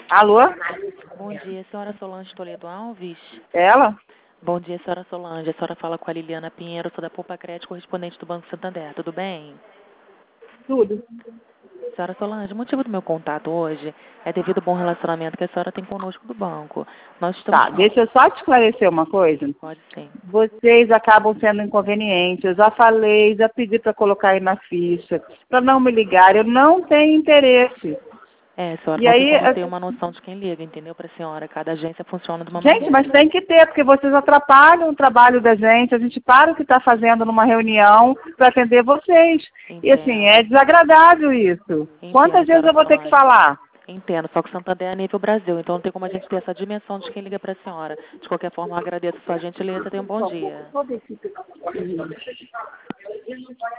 Alô? Bom dia, senhora Solange Toledo Alves. Ela? Bom dia, senhora Solange. A senhora fala com a Liliana Pinheiro, sou da Poupa Crédito, correspondente do Banco Santander. Tudo bem? Tudo. Senhora Solange, o motivo do meu contato hoje é devido ao bom relacionamento que a senhora tem conosco do banco. Nós estamos... Tá, deixa eu só te esclarecer uma coisa. Pode sim. Vocês acabam sendo inconvenientes. Eu já falei, já pedi para colocar aí na ficha, para não me ligar. Eu não tenho interesse. É, senhora, E não tem aí, como ter uma noção de quem liga, entendeu, para a senhora? Cada agência funciona de uma gente, maneira. mas tem que ter, porque vocês atrapalham o trabalho da gente. A gente para o que está fazendo numa reunião para atender vocês. E assim, é Entendo. desagradável isso. Quantas Entendo, vezes senhora eu vou ter que Solange. falar? Entendo, só que o Santander é a nível Brasil, então não tem como a gente ter essa dimensão de quem liga para a senhora. De qualquer forma, eu agradeço a sua gentileza. Tenha um bom dia.